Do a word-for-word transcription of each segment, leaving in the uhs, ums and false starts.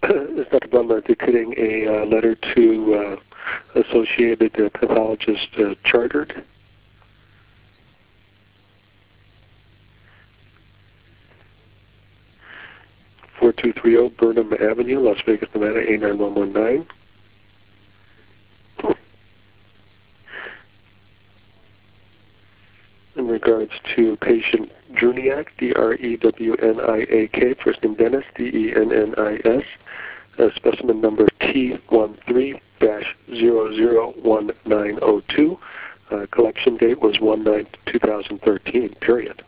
is Doctor Blum uh, dictating a uh, letter to uh, Associated uh, Pathologist uh, Chartered? four two three zero Burnham Avenue, Las Vegas, Nevada, A nine one one nine. In regards to patient Druniak, D R E W N I A K, first name Dennis, D E N N I S, uh, specimen number T one three dash zero zero one nine zero two. Uh, collection date was one nine two thousand thirteen, period.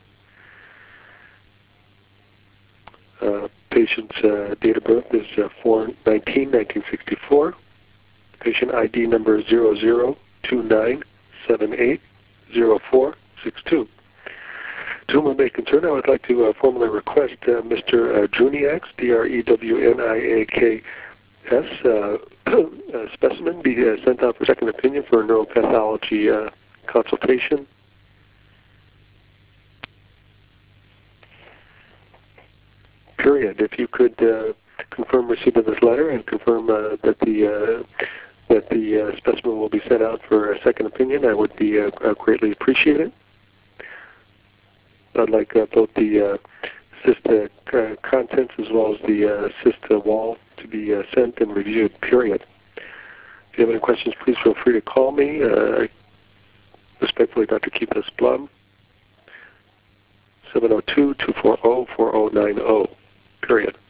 Uh, patient's uh, date of birth is uh, four nineteen nineteen sixty-four. Patient I D number zero zero two nine seven eight zero four six two. To whom it may concern, I would like to uh, formally request uh, Mister Uh, Druniak's, D R E W N I A K S, uh, uh, specimen be uh, sent out for second opinion for a neuropathology uh, consultation. Period. If you could uh, confirm receipt of this letter and confirm uh, that the uh, that the uh, specimen will be sent out for a second opinion, I would be uh, uh, greatly appreciated. I'd like uh, both the uh, cyst uh, uh, contents as well as the uh, cyst uh, wall to be uh, sent and reviewed. Period. If you have any questions, please feel free to call me. Uh, respectfully, Doctor Keith S. Blum, seven oh two, two four zero, four zero nine zero. Period.